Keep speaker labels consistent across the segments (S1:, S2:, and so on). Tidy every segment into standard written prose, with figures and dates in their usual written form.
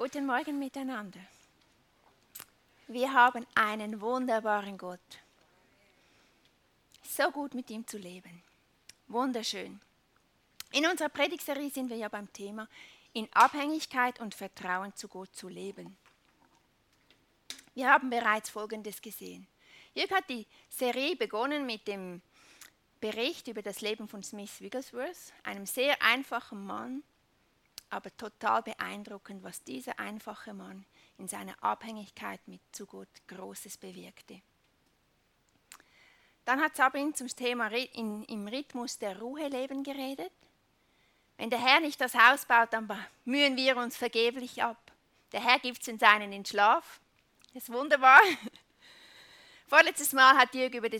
S1: Guten Morgen miteinander. Wir haben einen wunderbaren Gott. So gut mit ihm zu leben. Wunderschön. In unserer Predigtserie sind wir ja beim Thema in Abhängigkeit und Vertrauen zu Gott zu leben. Wir haben bereits Folgendes gesehen. Jörg hat die Serie begonnen mit dem Bericht über das Leben von Smith Wigglesworth, einem sehr einfachen Mann, aber total beeindruckend, was dieser einfache Mann in seiner Abhängigkeit zu Gott Großes bewirkte. Dann hat Sabine zum Thema im Rhythmus der Ruhe leben geredet. Wenn der Herr nicht das Haus baut, dann mühen wir uns vergeblich ab. Der Herr gibt es den Seinen in Schlaf. Das ist wunderbar. Vorletztes Mal hat Jörg über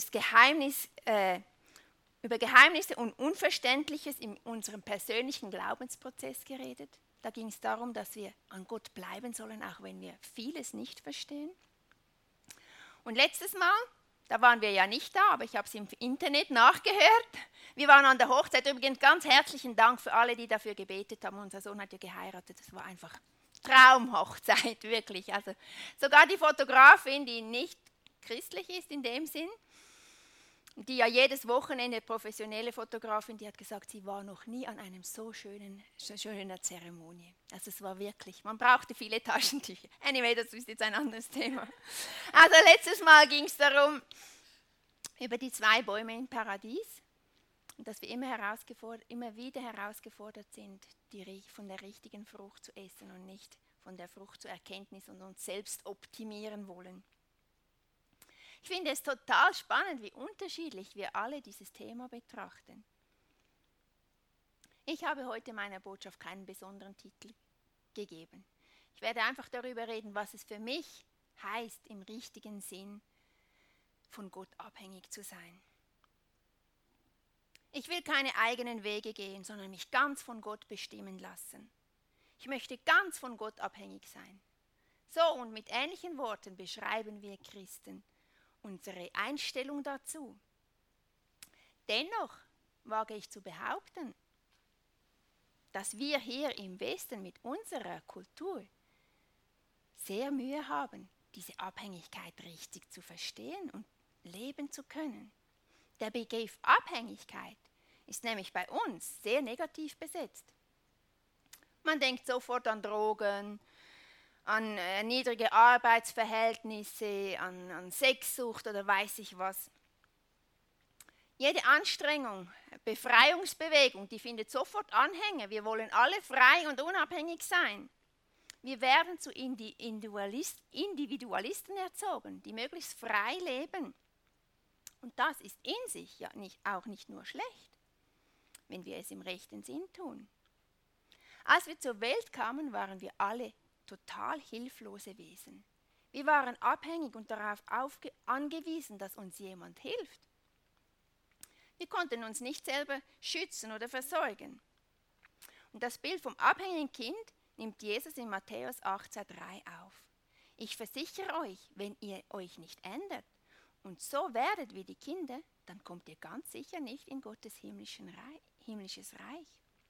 S1: Geheimnisse und Unverständliches in unserem persönlichen Glaubensprozess geredet. Da ging es darum, dass wir an Gott bleiben sollen, auch wenn wir vieles nicht verstehen. Und letztes Mal, da waren wir ja nicht da, aber ich habe es im Internet nachgehört. Wir waren an der Hochzeit. Übrigens ganz herzlichen Dank für alle, die dafür gebetet haben. Unser Sohn hat ja geheiratet. Das war einfach Traumhochzeit, wirklich. Also sogar die Fotografin, die nicht christlich ist in dem Sinn, die ja jedes Wochenende professionelle Fotografin, die hat gesagt, sie war noch nie an einem so schönen Zeremonie. Also es war wirklich, man brauchte viele Taschentücher. Anyway, das ist jetzt ein anderes Thema. Also letztes Mal ging es darum, über die 2 Bäume im Paradies und dass wir immer wieder herausgefordert sind, von der richtigen Frucht zu essen und nicht von der Frucht zur Erkenntnis und uns selbst optimieren wollen. Ich finde es total spannend, wie unterschiedlich wir alle dieses Thema betrachten. Ich habe heute meiner Botschaft keinen besonderen Titel gegeben. Ich werde einfach darüber reden, was es für mich heißt, im richtigen Sinn von Gott abhängig zu sein. Ich will keine eigenen Wege gehen, sondern mich ganz von Gott bestimmen lassen. Ich möchte ganz von Gott abhängig sein. So, und mit ähnlichen Worten beschreiben wir Christen unsere Einstellung dazu. Dennoch wage ich zu behaupten, dass wir hier im Westen mit unserer Kultur sehr Mühe haben, diese Abhängigkeit richtig zu verstehen und leben zu können. Der Begriff Abhängigkeit ist nämlich bei uns sehr negativ besetzt. Man denkt sofort an Drogen, an niedrige Arbeitsverhältnisse, an Sexsucht oder weiß ich was. Jede Anstrengung, Befreiungsbewegung, die findet sofort Anhänger. Wir wollen alle frei und unabhängig sein. Wir werden zu Individualisten erzogen, die möglichst frei leben. Und das ist in sich ja auch nicht nur schlecht, wenn wir es im rechten Sinn tun. Als wir zur Welt kamen, waren wir alle total hilflose Wesen. Wir waren abhängig und darauf angewiesen, dass uns jemand hilft. Wir konnten uns nicht selber schützen oder versorgen. Und das Bild vom abhängigen Kind nimmt Jesus in Matthäus 18,3 auf. Ich versichere euch, wenn ihr euch nicht ändert und so werdet wie die Kinder, dann kommt ihr ganz sicher nicht in Gottes himmlisches Reich.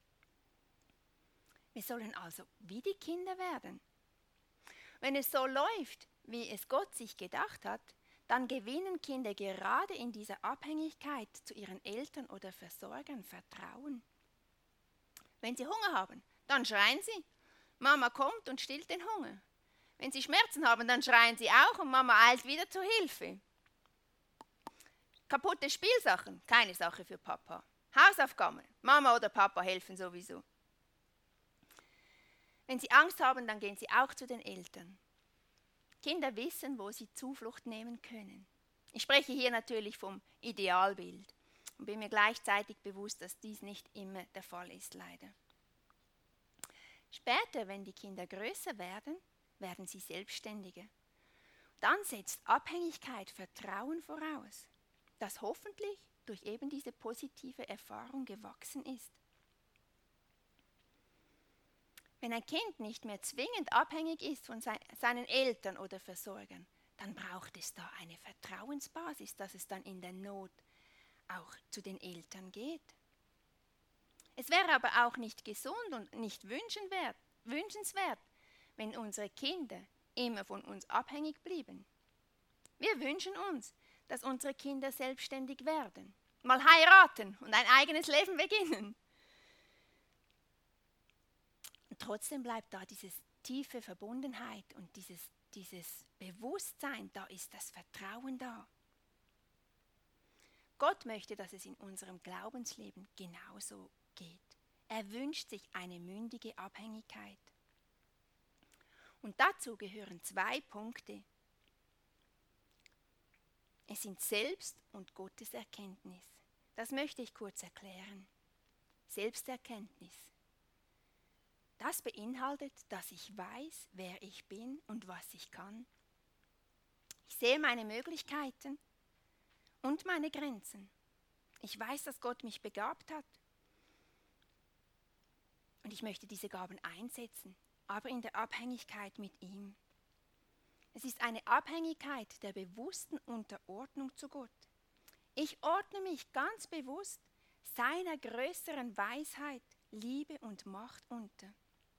S1: Wir sollen also wie die Kinder werden. Wenn es so läuft, wie es Gott sich gedacht hat, dann gewinnen Kinder gerade in dieser Abhängigkeit zu ihren Eltern oder Versorgern Vertrauen. Wenn sie Hunger haben, dann schreien sie. Mama kommt und stillt den Hunger. Wenn sie Schmerzen haben, dann schreien sie auch und Mama eilt wieder zur Hilfe. Kaputte Spielsachen, keine Sache für Papa. Hausaufgaben, Mama oder Papa helfen sowieso. Wenn sie Angst haben, dann gehen sie auch zu den Eltern. Kinder wissen, wo sie Zuflucht nehmen können. Ich spreche hier natürlich vom Idealbild und bin mir gleichzeitig bewusst, dass dies nicht immer der Fall ist, leider. Später, wenn die Kinder größer werden, werden sie selbstständiger. Dann setzt Abhängigkeit Vertrauen voraus, das hoffentlich durch eben diese positive Erfahrung gewachsen ist. Wenn ein Kind nicht mehr zwingend abhängig ist von seinen Eltern oder Versorgern, dann braucht es da eine Vertrauensbasis, dass es dann in der Not auch zu den Eltern geht. Es wäre aber auch nicht gesund und nicht wünschenswert, wenn unsere Kinder immer von uns abhängig blieben. Wir wünschen uns, dass unsere Kinder selbstständig werden, mal heiraten und ein eigenes Leben beginnen. Und trotzdem bleibt da diese tiefe Verbundenheit und dieses Bewusstsein, da ist das Vertrauen da. Gott möchte, dass es in unserem Glaubensleben genauso geht. Er wünscht sich eine mündige Abhängigkeit. Und dazu gehören 2 Punkte. Es sind Selbst- und Gotteserkenntnis. Das möchte ich kurz erklären. Selbsterkenntnis. Das beinhaltet, dass ich weiß, wer ich bin und was ich kann. Ich sehe meine Möglichkeiten und meine Grenzen. Ich weiß, dass Gott mich begabt hat. Und ich möchte diese Gaben einsetzen, aber in der Abhängigkeit mit ihm. Es ist eine Abhängigkeit der bewussten Unterordnung zu Gott. Ich ordne mich ganz bewusst seiner größeren Weisheit, Liebe und Macht unter.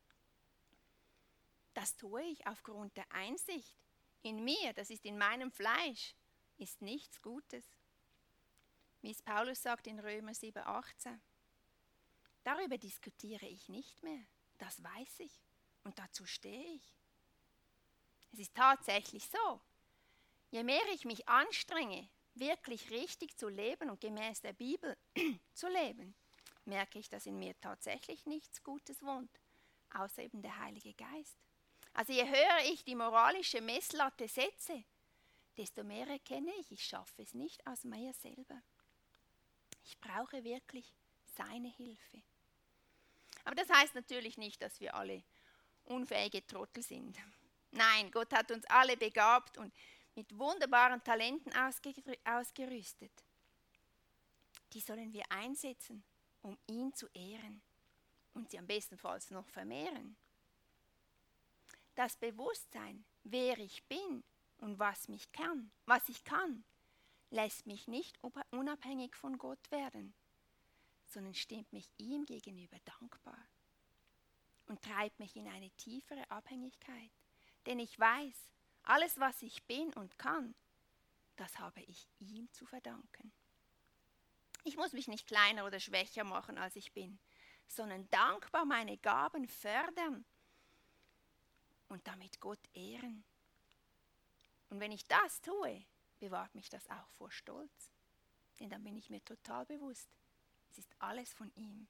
S1: Das tue ich aufgrund der Einsicht. In mir, das ist in meinem Fleisch, ist nichts Gutes. Wie es Paulus sagt in Römer 7,18. Darüber diskutiere ich nicht mehr. Das weiß ich und dazu stehe ich. Es ist tatsächlich so. Je mehr ich mich anstrenge, wirklich richtig zu leben und gemäß der Bibel zu leben, merke ich, dass in mir tatsächlich nichts Gutes wohnt, außer eben der Heilige Geist. Also je höher ich die moralische Messlatte setze, desto mehr erkenne ich schaffe es nicht aus mir selber. Ich brauche wirklich seine Hilfe. Aber das heißt natürlich nicht, dass wir alle unfähige Trottel sind. Nein, Gott hat uns alle begabt und mit wunderbaren Talenten ausgerüstet. Die sollen wir einsetzen, um ihn zu ehren und sie am bestenfalls noch vermehren. Das Bewusstsein, wer ich bin und was ich kann, lässt mich nicht unabhängig von Gott werden, sondern stimmt mich ihm gegenüber dankbar und treibt mich in eine tiefere Abhängigkeit. Denn ich weiß, alles, was ich bin und kann, das habe ich ihm zu verdanken. Ich muss mich nicht kleiner oder schwächer machen, als ich bin, sondern dankbar meine Gaben fördern und damit Gott ehren. Und wenn ich das tue, bewahrt mich das auch vor Stolz. Denn dann bin ich mir total bewusst, es ist alles von ihm.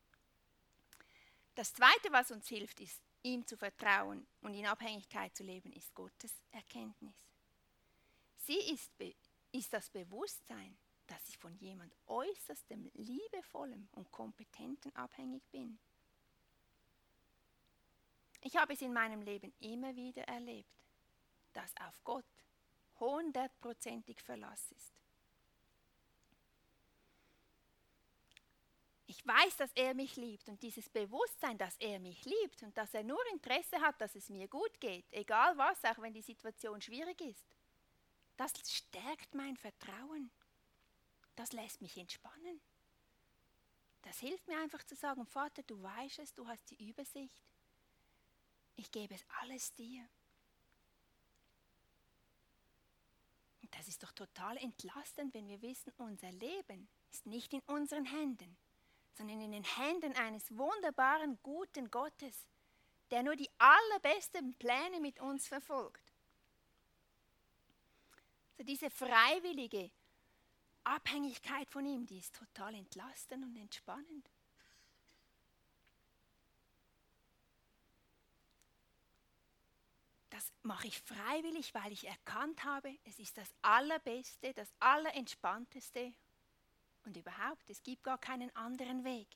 S1: Das Zweite, was uns hilft, ist, ihm zu vertrauen und in Abhängigkeit zu leben, ist Gottes Erkenntnis. Sie ist das Bewusstsein, dass ich von jemand äußerstem Liebevollem und Kompetenten abhängig bin. Ich habe es in meinem Leben immer wieder erlebt, dass auf Gott 100%ig Verlass ist. Ich weiß, dass er mich liebt und dieses Bewusstsein, dass er mich liebt und dass er nur Interesse hat, dass es mir gut geht, egal was, auch wenn die Situation schwierig ist, das stärkt mein Vertrauen. Das lässt mich entspannen. Das hilft mir einfach zu sagen, Vater, du weißt es, du hast die Übersicht. Ich gebe es alles dir. Und das ist doch total entlastend, wenn wir wissen, unser Leben ist nicht in unseren Händen, sondern in den Händen eines wunderbaren, guten Gottes, der nur die allerbesten Pläne mit uns verfolgt. So diese freiwillige Abhängigkeit von ihm, die ist total entlastend und entspannend. Das mache ich freiwillig, weil ich erkannt habe, es ist das Allerbeste, das Allerentspannteste und überhaupt, es gibt gar keinen anderen Weg.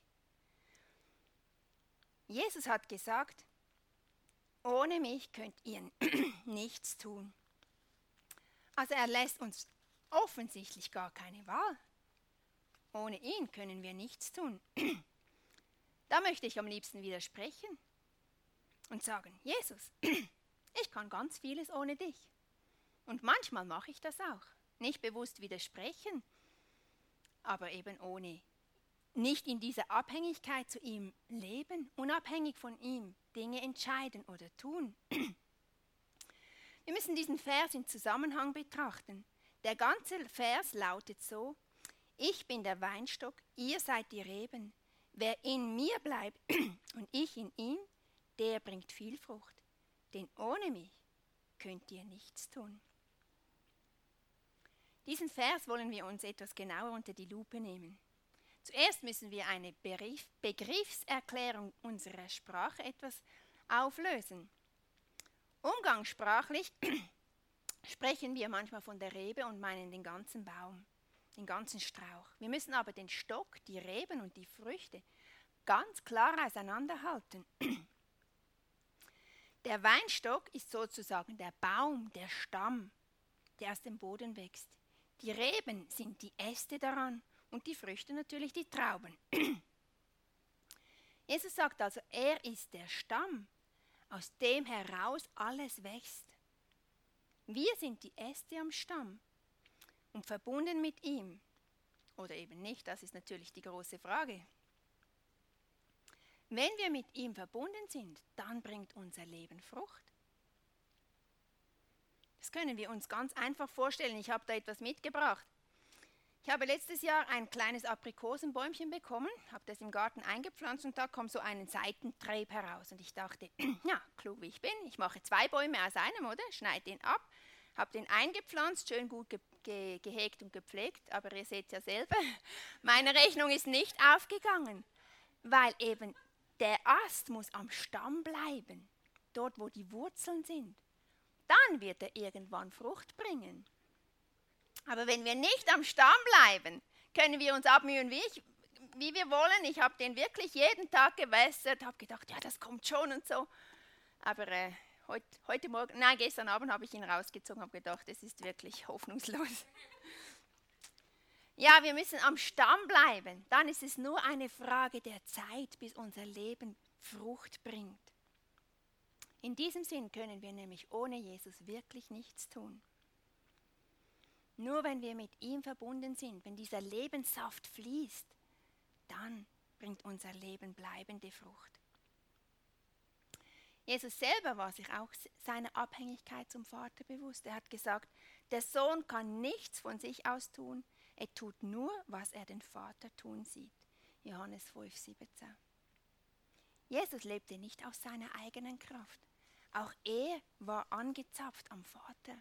S1: Jesus hat gesagt, ohne mich könnt ihr nichts tun. Also er lässt uns offensichtlich gar keine Wahl. Ohne ihn können wir nichts tun. Da möchte ich am liebsten widersprechen und sagen, Jesus, ich kann ganz vieles ohne dich. Und manchmal mache ich das auch. Nicht bewusst widersprechen, aber eben ohne, nicht in dieser Abhängigkeit zu ihm leben, unabhängig von ihm Dinge entscheiden oder tun. Wir müssen diesen Vers im Zusammenhang betrachten. Der ganze Vers lautet so: Ich bin der Weinstock, ihr seid die Reben. Wer in mir bleibt und ich in ihm, der bringt viel Frucht. Denn ohne mich könnt ihr nichts tun. Diesen Vers wollen wir uns etwas genauer unter die Lupe nehmen. Zuerst müssen wir eine Begriffserklärung unserer Sprache etwas auflösen. Umgangssprachlich sprechen wir manchmal von der Rebe und meinen den ganzen Baum, den ganzen Strauch. Wir müssen aber den Stock, die Reben und die Früchte ganz klar auseinanderhalten. Der Weinstock ist sozusagen der Baum, der Stamm, der aus dem Boden wächst. Die Reben sind die Äste daran und die Früchte natürlich die Trauben. Jesus sagt also, er ist der Stamm, aus dem heraus alles wächst. Wir sind die Äste am Stamm und verbunden mit ihm. Oder eben nicht, das ist natürlich die große Frage. Wenn wir mit ihm verbunden sind, dann bringt unser Leben Frucht. Das können wir uns ganz einfach vorstellen. Ich habe da etwas mitgebracht. Ich habe letztes Jahr ein kleines Aprikosenbäumchen bekommen, habe das im Garten eingepflanzt und da kommt so ein Seitentrieb heraus. Und ich dachte, ja, klug wie ich bin, ich mache 2 Bäume aus einem, oder? Schneide den ab, habe den eingepflanzt, schön gut gehegt und gepflegt, aber ihr seht ja selber, meine Rechnung ist nicht aufgegangen, weil eben der Ast muss am Stamm bleiben, dort wo die Wurzeln sind. Dann wird er irgendwann Frucht bringen. Aber wenn wir nicht am Stamm bleiben, können wir uns abmühen, wie wir wollen. Ich habe den wirklich jeden Tag gewässert, habe gedacht, ja, das kommt schon und so. Aber gestern Abend habe ich ihn rausgezogen, habe gedacht, es ist wirklich hoffnungslos. Ja, wir müssen am Stamm bleiben. Dann ist es nur eine Frage der Zeit, bis unser Leben Frucht bringt. In diesem Sinn können wir nämlich ohne Jesus wirklich nichts tun. Nur wenn wir mit ihm verbunden sind, wenn dieser Lebenssaft fließt, dann bringt unser Leben bleibende Frucht. Jesus selber war sich auch seiner Abhängigkeit zum Vater bewusst. Er hat gesagt, der Sohn kann nichts von sich aus tun, er tut nur, was er den Vater tun sieht. Johannes 5,17. Jesus lebte nicht aus seiner eigenen Kraft. Auch er war angezapft am Vater.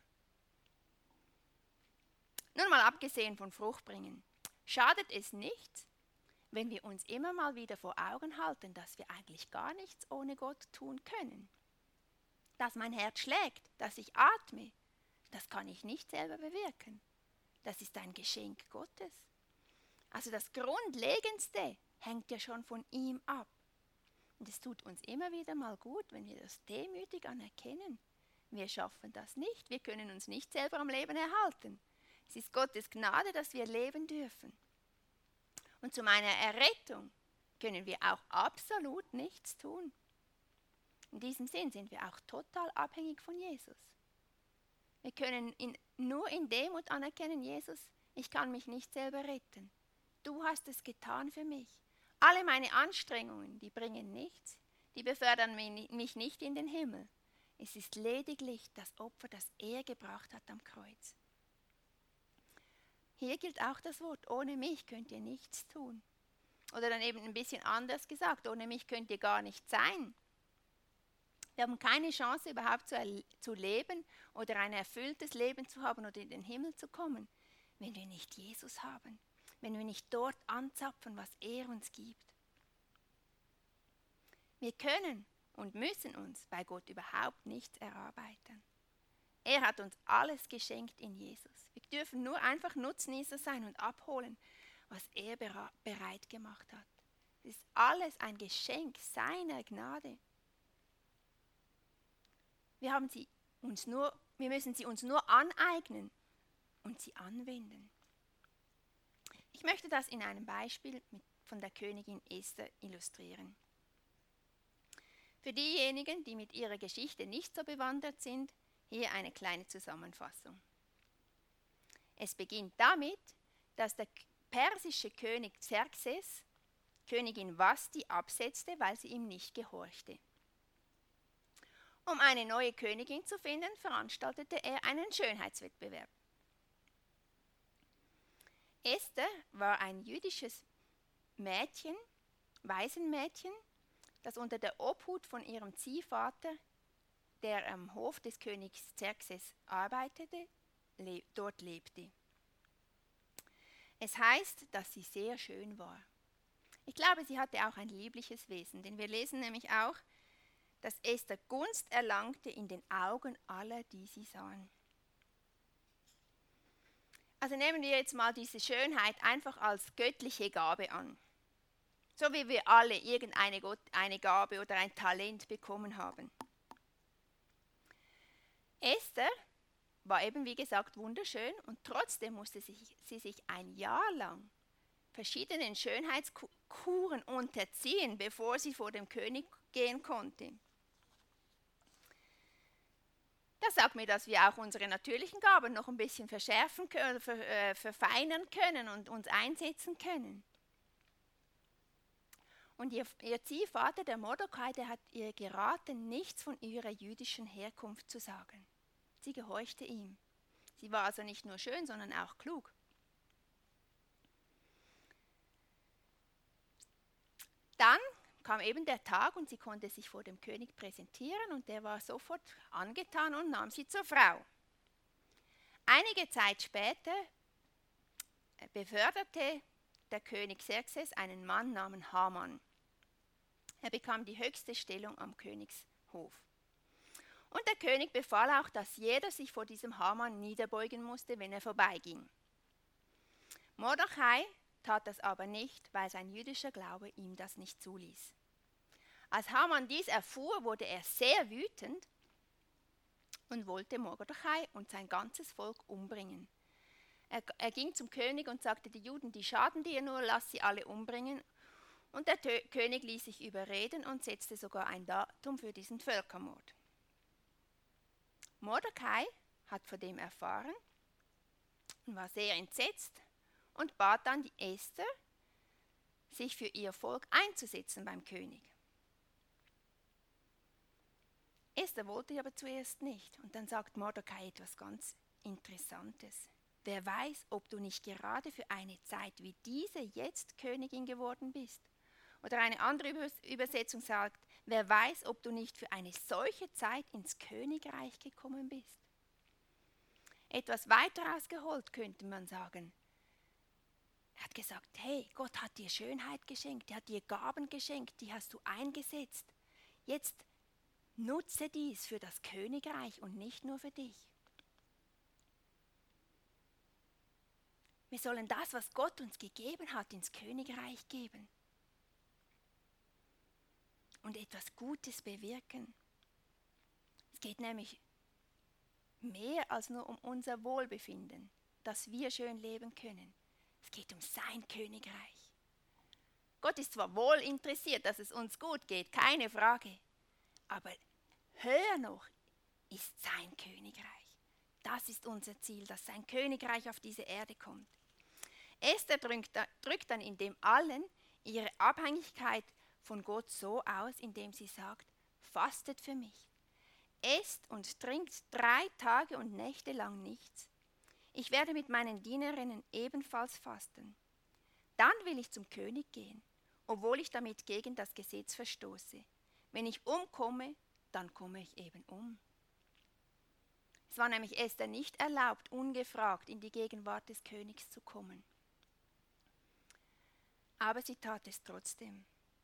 S1: Nun mal abgesehen von Fruchtbringen, schadet es nicht, wenn wir uns immer mal wieder vor Augen halten, dass wir eigentlich gar nichts ohne Gott tun können. Dass mein Herz schlägt, dass ich atme, das kann ich nicht selber bewirken. Das ist ein Geschenk Gottes. Also das Grundlegendste hängt ja schon von ihm ab. Und es tut uns immer wieder mal gut, wenn wir das demütig anerkennen. Wir schaffen das nicht, wir können uns nicht selber am Leben erhalten. Es ist Gottes Gnade, dass wir leben dürfen. Und zu meiner Errettung können wir auch absolut nichts tun. In diesem Sinn sind wir auch total abhängig von Jesus. Wir können nur in Demut anerkennen, Jesus, ich kann mich nicht selber retten. Du hast es getan für mich. Alle meine Anstrengungen, die bringen nichts, die befördern mich nicht in den Himmel. Es ist lediglich das Opfer, das er gebracht hat am Kreuz. Hier gilt auch das Wort, ohne mich könnt ihr nichts tun. Oder dann eben ein bisschen anders gesagt, ohne mich könnt ihr gar nicht sein. Wir haben keine Chance überhaupt zu leben oder ein erfülltes Leben zu haben oder in den Himmel zu kommen, wenn wir nicht Jesus haben, wenn wir nicht dort anzapfen, was er uns gibt. Wir können und müssen uns bei Gott überhaupt nichts erarbeiten. Er hat uns alles geschenkt in Jesus. Wir dürfen nur einfach Nutznießer sein und abholen, was er bereit gemacht hat. Es ist alles ein Geschenk seiner Gnade. Wir müssen sie uns nur aneignen und sie anwenden. Ich möchte das in einem Beispiel von der Königin Esther illustrieren. Für diejenigen, die mit ihrer Geschichte nicht so bewandert sind, hier eine kleine Zusammenfassung. Es beginnt damit, dass der persische König Xerxes Königin Vashti absetzte, weil sie ihm nicht gehorchte. Um eine neue Königin zu finden, veranstaltete er einen Schönheitswettbewerb. Esther war ein jüdisches Mädchen, Waisenmädchen, das unter der Obhut von ihrem Ziehvater, der am Hof des Königs Xerxes arbeitete, dort lebte. Es heißt, dass sie sehr schön war. Ich glaube, sie hatte auch ein liebliches Wesen, denn wir lesen nämlich auch, dass Esther Gunst erlangte in den Augen aller, die sie sahen. Also nehmen wir jetzt mal diese Schönheit einfach als göttliche Gabe an. So wie wir alle eine Gabe oder ein Talent bekommen haben. Esther war eben, wie gesagt, wunderschön und trotzdem musste sie sich ein Jahr lang verschiedenen Schönheitskuren unterziehen, bevor sie vor dem König gehen konnte. Das sagt mir, dass wir auch unsere natürlichen Gaben noch ein bisschen verschärfen können, verfeinern können und uns einsetzen können. Und ihr Ziehvater, der Mordecai, der hat ihr geraten, nichts von ihrer jüdischen Herkunft zu sagen. Sie gehorchte ihm. Sie war also nicht nur schön, sondern auch klug. Dann kam eben der Tag und sie konnte sich vor dem König präsentieren und der war sofort angetan und nahm sie zur Frau. Einige Zeit später beförderte der König Xerxes einen Mann namens Haman. Er bekam die höchste Stellung am Königshof. Und der König befahl auch, dass jeder sich vor diesem Haman niederbeugen musste, wenn er vorbeiging. Mordecai tat das aber nicht, weil sein jüdischer Glaube ihm das nicht zuließ. Als Haman dies erfuhr, wurde er sehr wütend und wollte Mordecai und sein ganzes Volk umbringen. Er ging zum König und sagte, die Juden, die schaden dir nur, lass sie alle umbringen. Und der König ließ sich überreden und setzte sogar ein Datum für diesen Völkermord. Mordecai hat von dem erfahren und war sehr entsetzt und bat dann die Esther, sich für ihr Volk einzusetzen beim König. Esther wollte aber zuerst nicht. Und dann sagt Mordecai etwas ganz Interessantes. Wer weiß, ob du nicht gerade für eine Zeit wie diese jetzt Königin geworden bist. Oder eine andere Übersetzung sagt, wer weiß, ob du nicht für eine solche Zeit ins Königreich gekommen bist. Etwas weiter ausgeholt könnte man sagen. Er hat gesagt, hey, Gott hat dir Schönheit geschenkt, er hat dir Gaben geschenkt, die hast du eingesetzt. Jetzt nutze dies für das Königreich und nicht nur für dich. Wir sollen das, was Gott uns gegeben hat, ins Königreich geben. Und etwas Gutes bewirken. Es geht nämlich mehr als nur um unser Wohlbefinden, dass wir schön leben können. Es geht um sein Königreich. Gott ist zwar wohl interessiert, dass es uns gut geht, keine Frage, aber höher noch ist sein Königreich. Das ist unser Ziel, dass sein Königreich auf diese Erde kommt. Esther drückt dann in dem allen ihre Abhängigkeit von Gott so aus, indem sie sagt, fastet für mich, esst und trinkt 3 Tage und Nächte lang nichts. Ich werde mit meinen Dienerinnen ebenfalls fasten. Dann will ich zum König gehen, obwohl ich damit gegen das Gesetz verstoße. Wenn ich umkomme, dann komme ich eben um. Es war nämlich Esther nicht erlaubt, ungefragt in die Gegenwart des Königs zu kommen. Aber sie tat es trotzdem.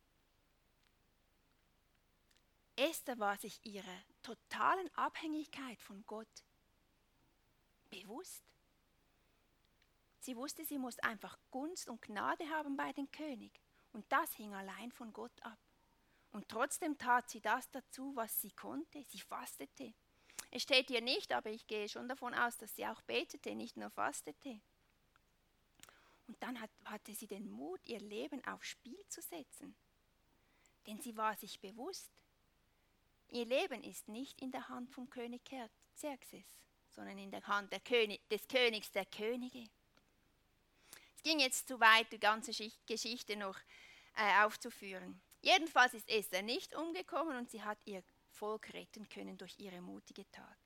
S1: Esther war sich ihrer totalen Abhängigkeit von Gott bewusst. Sie wusste, sie muss einfach Gunst und Gnade haben bei dem König. Und das hing allein von Gott ab. Und trotzdem tat sie das dazu, was sie konnte. Sie fastete. Es steht hier nicht, aber ich gehe schon davon aus, dass sie auch betete, nicht nur fastete. Und dann hatte sie den Mut, ihr Leben aufs Spiel zu setzen. Denn sie war sich bewusst, ihr Leben ist nicht in der Hand vom König Xerxes, sondern in der Hand des Königs der Könige. Es ging jetzt zu weit, die ganze Geschichte noch aufzuführen. Jedenfalls ist Esther nicht umgekommen und sie hat ihr Volk retten können durch ihre mutige Tat.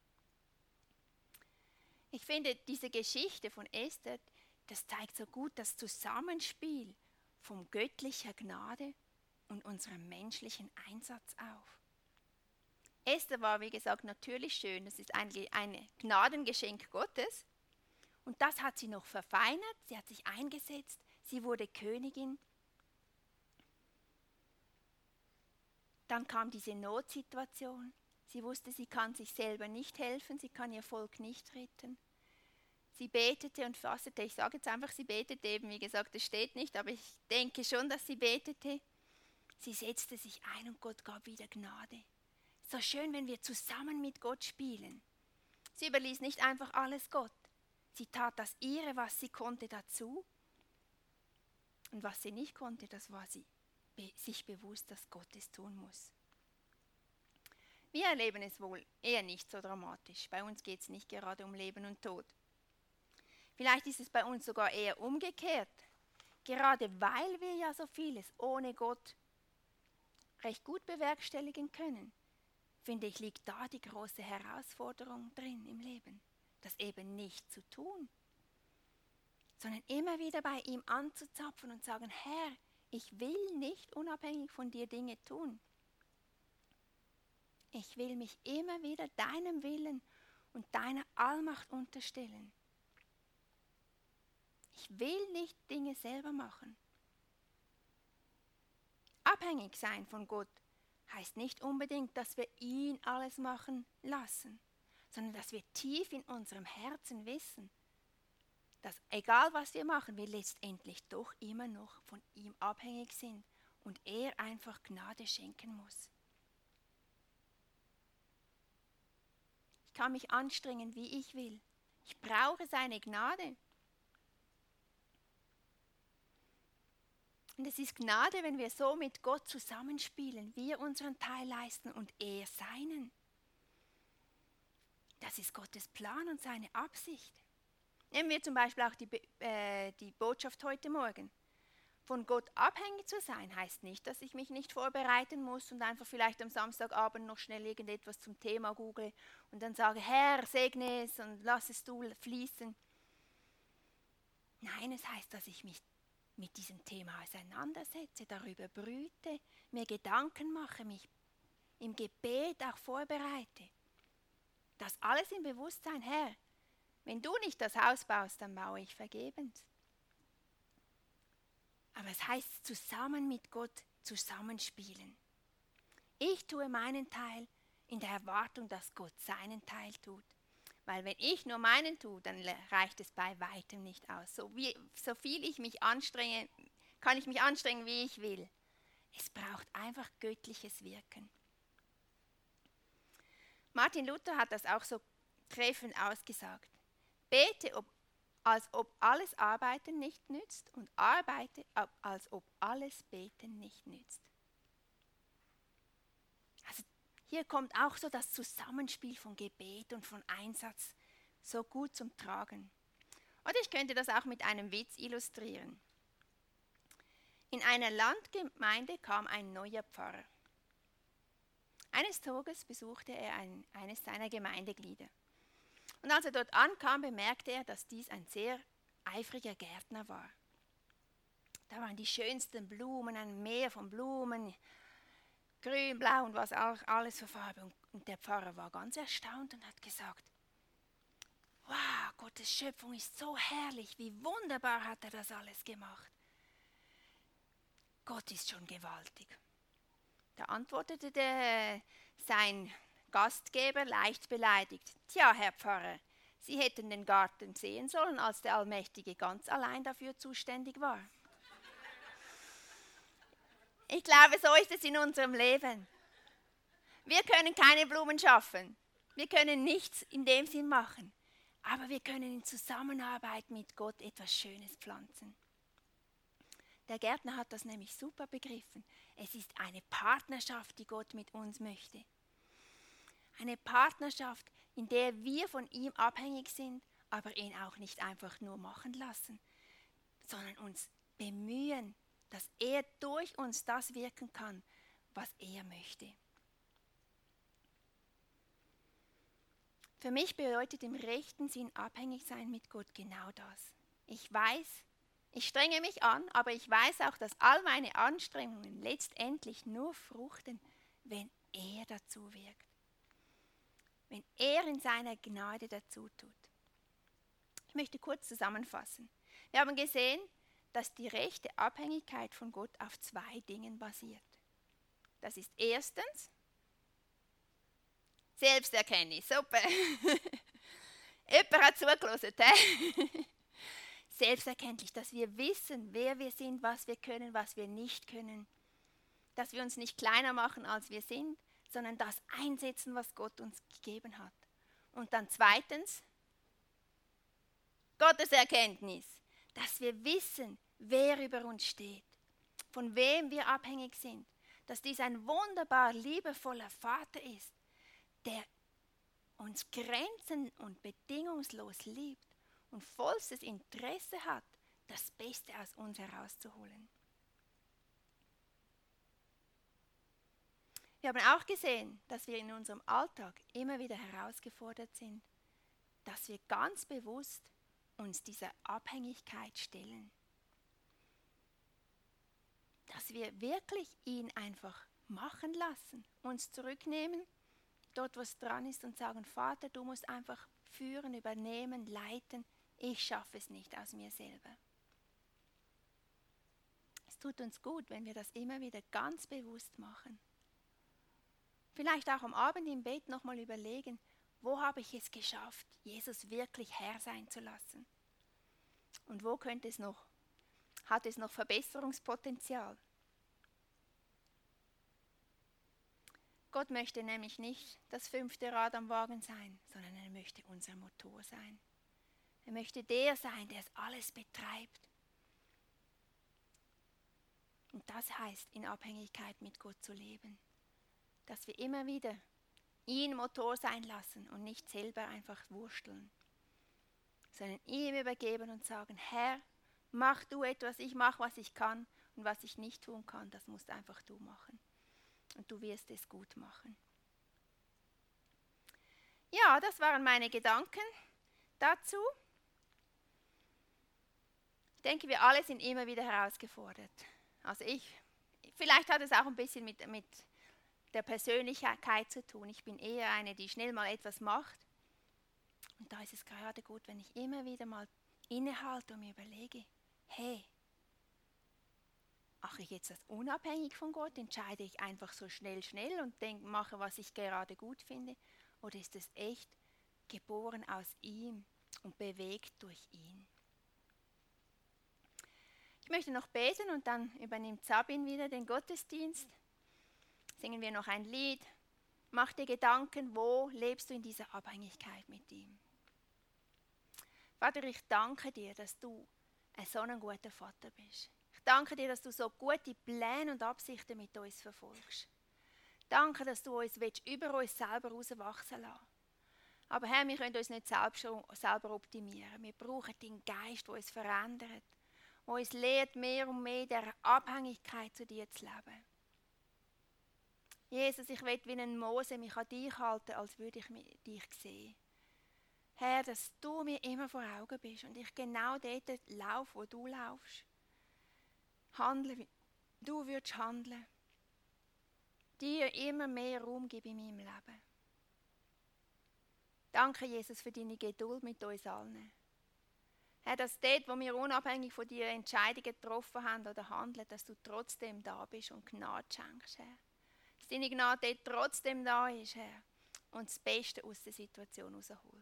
S1: Ich finde, diese Geschichte von Esther, das zeigt so gut das Zusammenspiel von göttlicher Gnade und unserem menschlichen Einsatz auf. Esther war, wie gesagt, natürlich schön. Das ist eigentlich ein Gnadengeschenk Gottes. Und das hat sie noch verfeinert. Sie hat sich eingesetzt. Sie wurde Königin. Dann kam diese Notsituation. Sie wusste, sie kann sich selber nicht helfen. Sie kann ihr Volk nicht retten. Sie betete und fastete. Ich sage jetzt einfach, sie betete eben. Wie gesagt, es steht nicht, aber ich denke schon, dass sie betete. Sie setzte sich ein und Gott gab wieder Gnade. So schön, wenn wir zusammen mit Gott spielen. Sie überließ nicht einfach alles Gott. Sie tat das ihre, was sie konnte, dazu. Und was sie nicht konnte, das war sie sich bewusst, dass Gott es tun muss. Wir erleben es wohl eher nicht so dramatisch. Bei uns geht es nicht gerade um Leben und Tod. Vielleicht ist es bei uns sogar eher umgekehrt. Gerade weil wir ja so vieles ohne Gott recht gut bewerkstelligen können, finde ich, liegt da die große Herausforderung drin im Leben, das eben nicht zu tun, sondern immer wieder bei ihm anzuzapfen und sagen, Herr, ich will nicht unabhängig von dir Dinge tun. Ich will mich immer wieder deinem Willen und deiner Allmacht unterstellen. Ich will nicht Dinge selber machen. Abhängig sein von Gott heißt nicht unbedingt, dass wir ihn alles machen lassen, sondern dass wir tief in unserem Herzen wissen, dass egal was wir machen, wir letztendlich doch immer noch von ihm abhängig sind und er einfach Gnade schenken muss. Ich kann mich anstrengen, wie ich will. Ich brauche seine Gnade. Und es ist Gnade, wenn wir so mit Gott zusammenspielen, wir unseren Teil leisten und er seinen. Das ist Gottes Plan und seine Absicht. Nehmen wir zum Beispiel auch die Botschaft heute Morgen. Von Gott abhängig zu sein, heißt nicht, dass ich mich nicht vorbereiten muss und einfach vielleicht am Samstagabend noch schnell irgendetwas zum Thema google und dann sage, Herr, segne es und lass es du fließen. Nein, es heißt, dass ich mich mit diesem Thema auseinandersetze, darüber brüte, mir Gedanken mache, mich im Gebet auch vorbereite. Das alles im Bewusstsein, Herr, wenn du nicht das Haus baust, dann baue ich vergebens. Aber es heißt zusammen mit Gott zusammenspielen. Ich tue meinen Teil in der Erwartung, dass Gott seinen Teil tut. Weil wenn ich nur meinen tue, dann reicht es bei weitem nicht aus. So viel ich mich anstrenge, kann ich mich anstrengen, wie ich will. Es braucht einfach göttliches Wirken. Martin Luther hat das auch so treffend ausgesagt. Bete, als ob alles Arbeiten nicht nützt und arbeite, als ob alles Beten nicht nützt. Also hier kommt auch so das Zusammenspiel von Gebet und von Einsatz so gut zum Tragen. Oder ich könnte das auch mit einem Witz illustrieren. In einer Landgemeinde kam ein neuer Pfarrer. Eines Tages besuchte er eines seiner Gemeindeglieder. Und als er dort ankam, bemerkte er, dass dies ein sehr eifriger Gärtner war. Da waren die schönsten Blumen, ein Meer von Blumen, grün, blau und was auch alles für Farbe. Und der Pfarrer war ganz erstaunt und hat gesagt, wow, Gottes Schöpfung ist so herrlich, wie wunderbar hat er das alles gemacht. Gott ist schon gewaltig. Da antwortete sein Gastgeber leicht beleidigt. Tja, Herr Pfarrer, Sie hätten den Garten sehen sollen, als der Allmächtige ganz allein dafür zuständig war. Ich glaube, so ist es in unserem Leben. Wir können keine Blumen schaffen. Wir können nichts in dem Sinn machen. Aber wir können in Zusammenarbeit mit Gott etwas Schönes pflanzen. Der Gärtner hat das nämlich super begriffen. Es ist eine Partnerschaft, die Gott mit uns möchte. Eine Partnerschaft, in der wir von ihm abhängig sind, aber ihn auch nicht einfach nur machen lassen, sondern uns bemühen, dass er durch uns das wirken kann, was er möchte. Für mich bedeutet im rechten Sinn abhängig sein mit Gott genau das. Ich weiß, ich strenge mich an, aber ich weiß auch, dass all meine Anstrengungen letztendlich nur fruchten, wenn er dazu wirkt. Wenn er in seiner Gnade dazu tut. Ich möchte kurz zusammenfassen. Wir haben gesehen, dass die rechte Abhängigkeit von Gott auf 2 Dingen basiert. Das ist erstens Selbsterkenntnis. Super. Jemand hat zugehört. Selbsterkenntlich, dass wir wissen, wer wir sind, was wir können, was wir nicht können. Dass wir uns nicht kleiner machen, als wir sind, sondern das einsetzen, was Gott uns gegeben hat. Und dann zweitens, Gottes Erkenntnis, dass wir wissen, wer über uns steht, von wem wir abhängig sind, dass dies ein wunderbar liebevoller Vater ist, der uns grenzen- und bedingungslos liebt und vollstes Interesse hat, das Beste aus uns herauszuholen. Wir haben auch gesehen, dass wir in unserem Alltag immer wieder herausgefordert sind, dass wir ganz bewusst uns dieser Abhängigkeit stellen. Dass wir wirklich ihn einfach machen lassen, uns zurücknehmen, dort was dran ist und sagen, Vater, du musst einfach führen, übernehmen, leiten, ich schaffe es nicht aus mir selber. Es tut uns gut, wenn wir das immer wieder ganz bewusst machen. Vielleicht auch am Abend im Bett nochmal überlegen, wo habe ich es geschafft, Jesus wirklich Herr sein zu lassen? Und wo hat es noch Verbesserungspotenzial? Gott möchte nämlich nicht das 5. Rad am Wagen sein, sondern er möchte unser Motor sein. Er möchte der sein, der es alles betreibt. Und das heißt, in Abhängigkeit mit Gott zu leben. Dass wir immer wieder ihn Motor sein lassen und nicht selber einfach wursteln, sondern ihm übergeben und sagen, Herr, mach du etwas, ich mache, was ich kann und was ich nicht tun kann, das musst einfach du machen. Und du wirst es gut machen. Ja, das waren meine Gedanken dazu. Ich denke, wir alle sind immer wieder herausgefordert. Also vielleicht hat es auch ein bisschen mit der Persönlichkeit zu tun. Ich bin eher eine, die schnell mal etwas macht. Und da ist es gerade gut, wenn ich immer wieder mal innehalte und mir überlege, hey, mache ich jetzt das unabhängig von Gott? Entscheide ich einfach so schnell und mache, was ich gerade gut finde? Oder ist es echt geboren aus ihm und bewegt durch ihn? Ich möchte noch beten und dann übernimmt Sabine wieder den Gottesdienst. Singen wir noch ein Lied. Mach dir Gedanken, wo lebst du in dieser Abhängigkeit mit ihm? Vater, ich danke dir, dass du so ein guter Vater bist. Ich danke dir, dass du so gute Pläne und Absichten mit uns verfolgst. Danke, dass du uns über uns selber rauswachsen lässt. Aber Herr, wir können uns nicht selber optimieren. Wir brauchen deinen Geist, der uns verändert, der uns lehrt, mehr und mehr in dieser Abhängigkeit zu dir zu leben. Jesus, ich will wie ein Mose mich an dich halten, als würde ich dich sehen. Herr, dass du mir immer vor Augen bist und ich genau dort laufe, wo du laufst. Handle, wie du würdest handeln. Dir immer mehr Raum gebe in meinem Leben. Danke, Jesus, für deine Geduld mit uns allen. Herr, dass dort, wo wir unabhängig von dir Entscheidungen getroffen haben oder handeln, dass du trotzdem da bist und Gnade schenkst, Herr. Dass deine Gnade dort trotzdem da ist, Herr, und das Beste aus der Situation herausholt.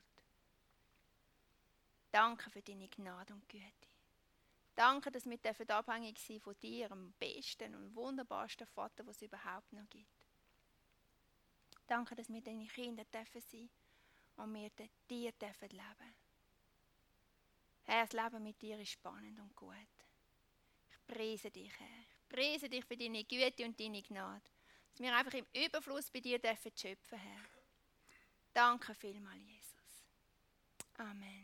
S1: Danke für deine Gnade und Güte. Danke, dass wir abhängig sein von dir, dem besten und wunderbarsten Vater, den es überhaupt noch gibt. Danke, dass wir deine Kinder sein dürfen und wir dir dürfen leben. Herr, das Leben mit dir ist spannend und gut. Ich preise dich, Herr. Ich preise dich für deine Güte und deine Gnade. Dass wir einfach im Überfluss bei dir dürfen schöpfen, Herr. Danke vielmals, Jesus. Amen.